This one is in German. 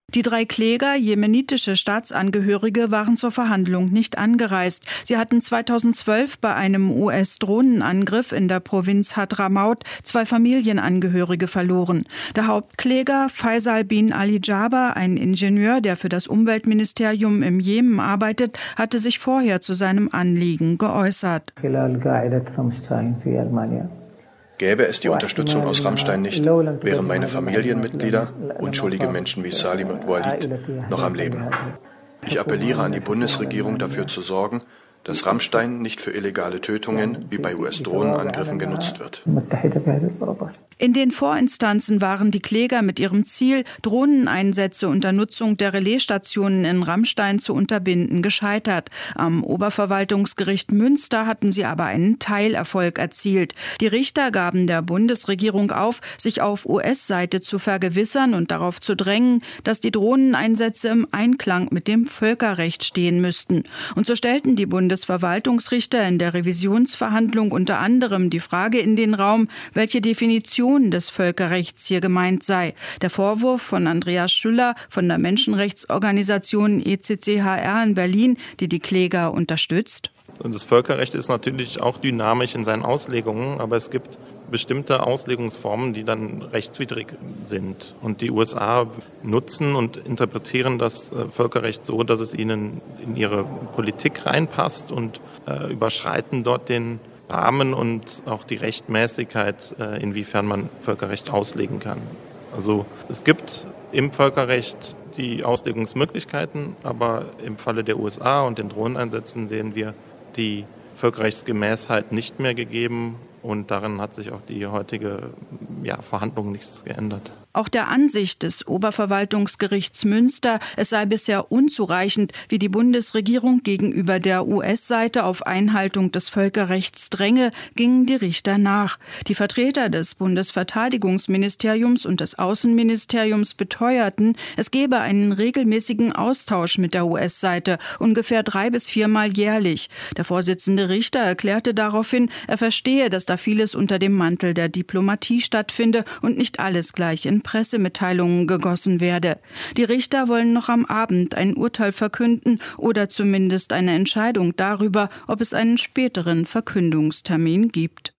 Die 3 Kläger, jemenitische Staatsangehörige, waren zur Verhandlung nicht angereist. Sie hatten 2012 bei einem US-Drohnenangriff in der Provinz Hadramaut 2 Familienangehörige verloren. Der Hauptkläger Faisal bin Ali Jaber, ein Ingenieur, der für das Umweltministerium im Jemen arbeitet, hatte sich vorher zu seinem Anliegen geäußert. Gäbe es die Unterstützung aus Rammstein nicht, wären meine Familienmitglieder, unschuldige Menschen wie Salim und Walid, noch am Leben. Ich appelliere an die Bundesregierung, dafür zu sorgen, dass Rammstein nicht für illegale Tötungen wie bei US-Drohnenangriffen genutzt wird. In den Vorinstanzen waren die Kläger mit ihrem Ziel, Drohneneinsätze unter Nutzung der Relaisstationen in Rammstein zu unterbinden, gescheitert. Am Oberverwaltungsgericht Münster hatten sie aber einen Teilerfolg erzielt. Die Richter gaben der Bundesregierung auf, sich auf US-Seite zu vergewissern und darauf zu drängen, dass die Drohneneinsätze im Einklang mit dem Völkerrecht stehen müssten. Und so stellten die Bundesverwaltungsrichter in der Revisionsverhandlung unter anderem die Frage in den Raum, welche Definition des Völkerrechts hier gemeint sei. Der Vorwurf von Andreas Schüller von der Menschenrechtsorganisation ECCHR in Berlin, die die Kläger unterstützt. Und das Völkerrecht ist natürlich auch dynamisch in seinen Auslegungen, aber es gibt bestimmte Auslegungsformen, die dann rechtswidrig sind. Und die USA nutzen und interpretieren das Völkerrecht so, dass es ihnen in ihre Politik reinpasst und überschreiten dort den Rahmen und auch die Rechtmäßigkeit, inwiefern man Völkerrecht auslegen kann. Also es gibt im Völkerrecht die Auslegungsmöglichkeiten, aber im Falle der USA und den Drohneneinsätzen sehen wir die Völkerrechtsgemäßheit nicht mehr gegeben. Und daran hat sich auch die heutige Verhandlung nichts geändert. Auch der Ansicht des Oberverwaltungsgerichts Münster, es sei bisher unzureichend, wie die Bundesregierung gegenüber der US-Seite auf Einhaltung des Völkerrechts dränge, gingen die Richter nach. Die Vertreter des Bundesverteidigungsministeriums und des Außenministeriums beteuerten, es gebe einen regelmäßigen Austausch mit der US-Seite, ungefähr 3- bis 4-mal jährlich. Der Vorsitzende Richter erklärte daraufhin, er verstehe, dass da vieles unter dem Mantel der Diplomatie stattfinde und nicht alles gleich in Pressemitteilungen gegossen werde. Die Richter wollen noch am Abend ein Urteil verkünden oder zumindest eine Entscheidung darüber, ob es einen späteren Verkündungstermin gibt.